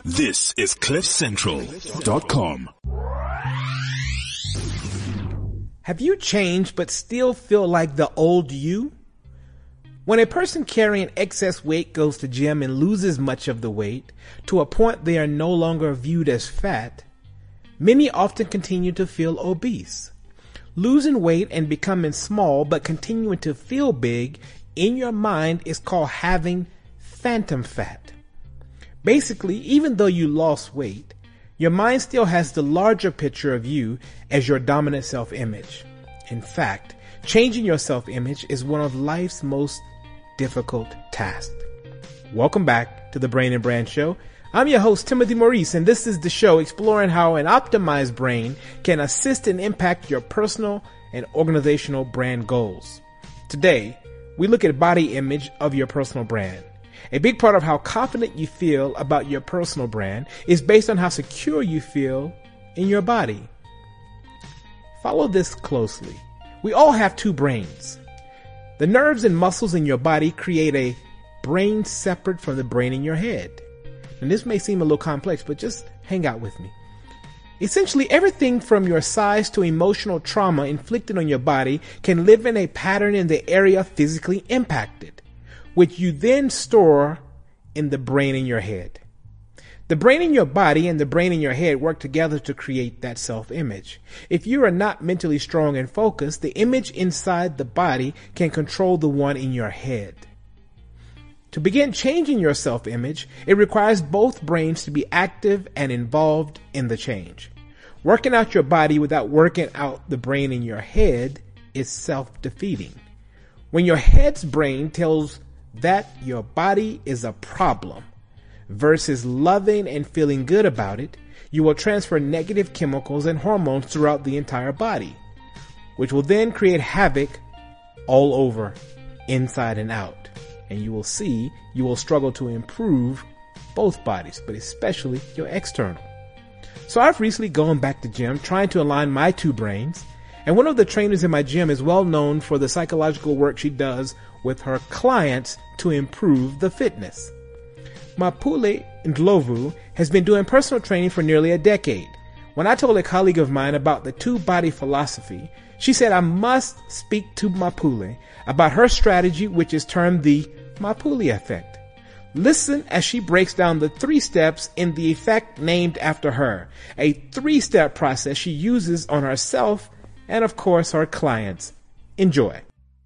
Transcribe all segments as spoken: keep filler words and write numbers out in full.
This is cliff central dot com. Have you changed but still feel like the old you? When a person carrying excess weight goes to gym and loses much of the weight to a point they are no longer viewed as fat, many often continue to feel obese. Losing weight and becoming small but continuing to feel big in your mind is called having phantom fat. Basically, even though you lost weight, your mind still has the larger picture of you as your dominant self-image. In fact, changing your self-image is one of life's most difficult tasks. Welcome back to the Brain and Brand Show. I'm your host, Timothy Maurice, and this is the show exploring how an optimized brain can assist and impact your personal and organizational brand goals. Today, we look at body image of your personal brand. A big part of how confident you feel about your personal brand is based on how secure you feel in your body. Follow this closely. We all have two brains. The nerves and muscles in your body create a brain separate from the brain in your head. And this may seem a little complex, but just hang out with me. Essentially, everything from your size to emotional trauma inflicted on your body can live in a pattern in the area physically impacted, which you then store in the brain in your head. The brain in your body and the brain in your head work together to create that self-image. If you are not mentally strong and focused, the image inside the body can control the one in your head. To begin changing your self-image, it requires both brains to be active and involved in the change. Working out your body without working out the brain in your head is self-defeating. When your head's brain tells that your body is a problem versus loving and feeling good about it, you will transfer negative chemicals and hormones throughout the entire body, which will then create havoc all over, inside and out. And you will see you will struggle to improve both bodies, but especially your external. So I've recently gone back to gym trying to align my two brains, and one of the trainers in my gym is well known for the psychological work she does with her clients to improve the fitness. Mapule Ndlovu has been doing personal training for nearly a decade. When I told a colleague of mine about the two-body philosophy, she said I must speak to Mapule about her strategy, which is termed the Mapule effect. Listen as she breaks down the three steps in the effect named after her, a three-step process she uses on herself and, of course, her clients. Enjoy.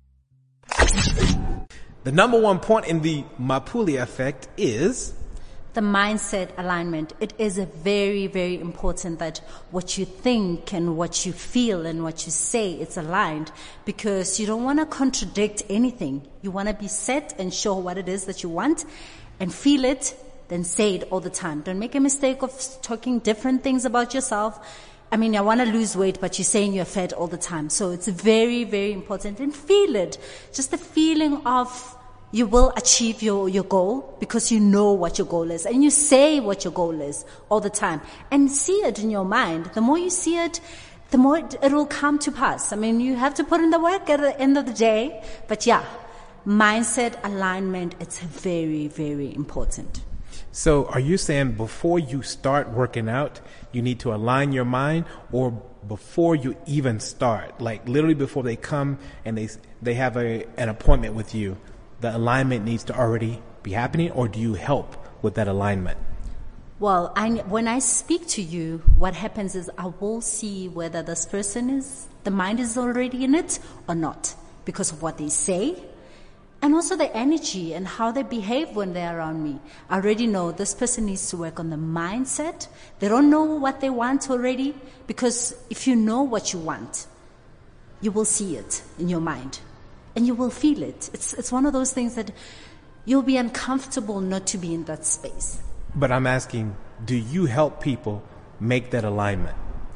The number one point in the Mapule effect is the mindset alignment. It is a very, very important that what you think and what you feel and what you say, it's aligned, because you don't want to contradict anything. You want to be set and sure what it is that you want and feel it, then say it all the time. Don't make a mistake of talking different things about yourself. I mean, I want to lose weight, but you're saying you're fat all the time. So it's very, very important. And feel it. Just the feeling of you will achieve your, your goal because you know what your goal is. And you say what your goal is all the time. And see it in your mind. The more you see it, the more it, it will come to pass. I mean, you have to put in the work at the end of the day. But yeah, mindset alignment, it's very, very important. So are you saying before you start working out, you need to align your mind, or before you even start, like literally before they come and they they have a an appointment with you, the alignment needs to already be happening, or do you help with that alignment? Well, I, when I speak to you, what happens is I will see whether this person is, the mind is already in it or not, because of what they say. And also the energy and how they behave when they're around me. I already know this person needs to work on the mindset. They don't know what they want already, because if you know what you want, you will see it in your mind and you will feel it. It's, it's one of those things that you'll be uncomfortable not to be in that space. But I'm asking, do you help people make that alignment?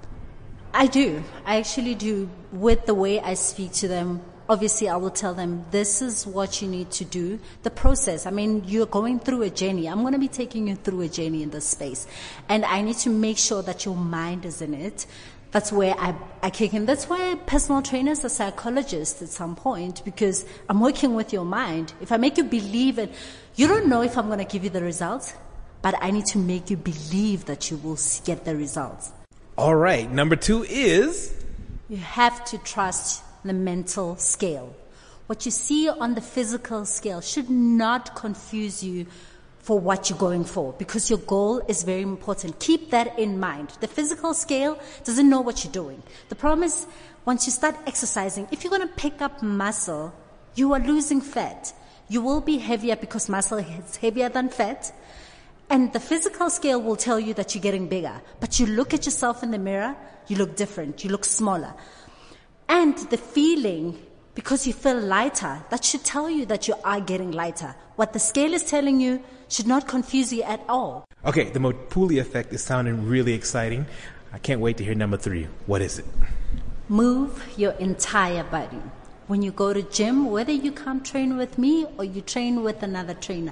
I do. I actually do. With the way I speak to them, obviously I will tell them, this is what you need to do. The process, I mean, you're going through a journey. I'm going to be taking you through a journey in this space. And I need to make sure that your mind is in it. That's where I, I kick in. That's why personal trainers are psychologists at some point, because I'm working with your mind. If I make you believe it, you don't know if I'm going to give you the results, but I need to make you believe that you will get the results. All right. Number two is? You have to trust the mental scale. What you see on the physical scale should not confuse you for what you're going for, because your goal is very important. Keep that in mind. The physical scale doesn't know what you're doing. The problem is, once you start exercising, if you're going to pick up muscle, you are losing fat. You will be heavier because muscle is heavier than fat. And the physical scale will tell you that you're getting bigger. But you look at yourself in the mirror, you look different. You look smaller. And the feeling, because you feel lighter, that should tell you that you are getting lighter. What the scale is telling you should not confuse you at all. Okay, the Mapuli effect is sounding really exciting. I can't wait to hear number three. What is it? Move your entire body. When you go to gym, whether you come train with me or you train with another trainer,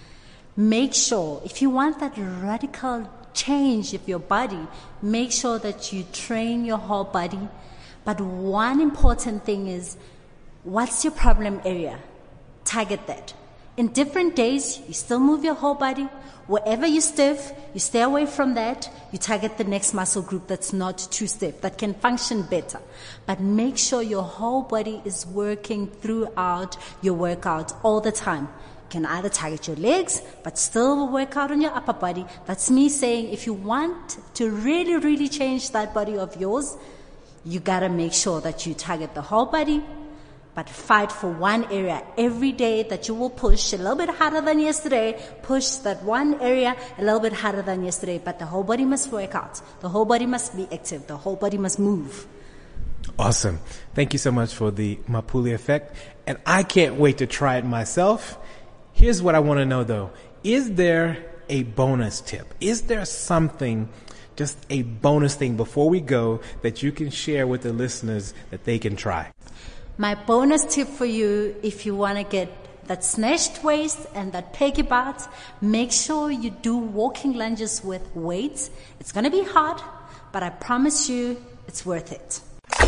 make sure, if you want that radical change of your body, make sure that you train your whole body. But one important thing is, what's your problem area? Target that. In different days, you still move your whole body. Wherever you're stiff, you stay away from that. You target the next muscle group that's not too stiff, that can function better. But make sure your whole body is working throughout your workout all the time. You can either target your legs, but still work out on your upper body. That's me saying, if you want to really, really change that body of yours, you gotta make sure that you target the whole body, but fight for one area every day that you will push a little bit harder than yesterday. Push that one area a little bit harder than yesterday, but the whole body must work out. The whole body must be active. The whole body must move. Awesome. Thank you so much for the Mapuli effect. And I can't wait to try it myself. Here's what I want to know though. Is there a bonus tip? Is there something, just a bonus thing before we go, that you can share with the listeners that they can try? My bonus tip for you, if you want to get that snatched waist and that peggy butt, make sure you do walking lunges with weights. It's going to be hard, but I promise you it's worth it.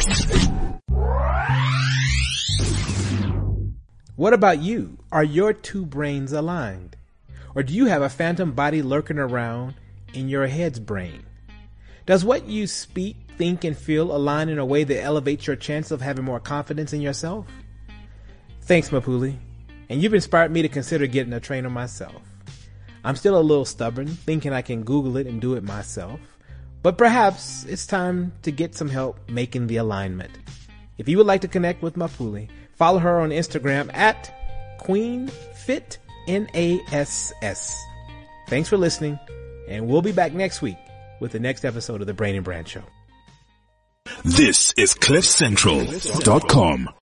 What about you? Are your two brains aligned? Or do you have a phantom body lurking around in your head's brain? Does what you speak, think, and feel align in a way that elevates your chance of having more confidence in yourself? Thanks, Mapuli. And you've inspired me to consider getting a trainer myself. I'm still a little stubborn, thinking I can Google it and do it myself. But perhaps it's time to get some help making the alignment. If you would like to connect with Mapuli, follow her on Instagram at QueenFitNass. Thanks for listening, and we'll be back next week with the next episode of The Brain and Brand Show. This is cliff central dot com.